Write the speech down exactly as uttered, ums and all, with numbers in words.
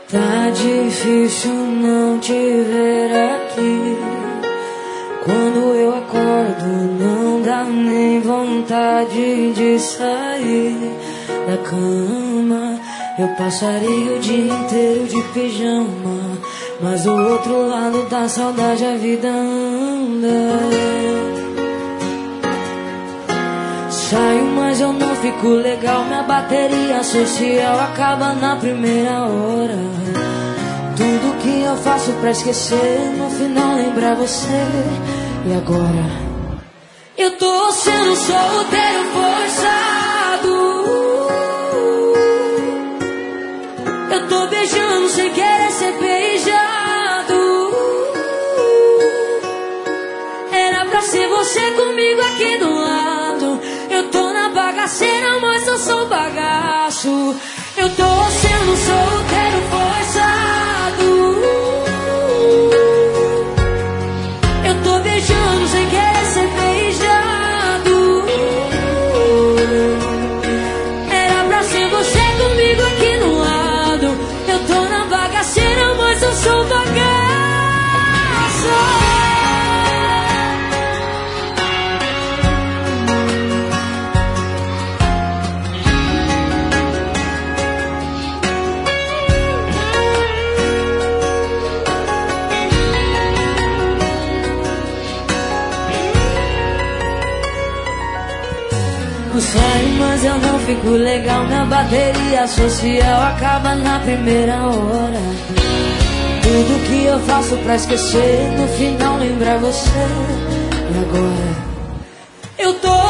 Tá difícil não te ver aqui. Quando eu acordo não dá nem vontade de sair da cama. Eu passaria o dia inteiro de pijama, mas do outro lado da saudade a vida anda. Saio, mas eu não fico legal. Minha bateria social acaba na primeira hora. Tudo que eu faço pra esquecer, no final lembrar você. E agora? Eu tô sendo solteiro forçado. Eu tô beijando sem querer ser beijado. Era pra ser você comigo aqui do lado. Eu tô na bagaceira, mas eu sou bagaço. Eu tô sendo solteiro forçado. Eu tô beijando sem querer ser beijado. Era pra ser você comigo aqui no lado. Eu tô na bagaceira, mas eu sou bagaço. Eu saio, mas eu não fico legal. Minha bateria social acaba na primeira hora. Tudo que eu faço pra esquecer, no final lembrar você. E agora? Eu tô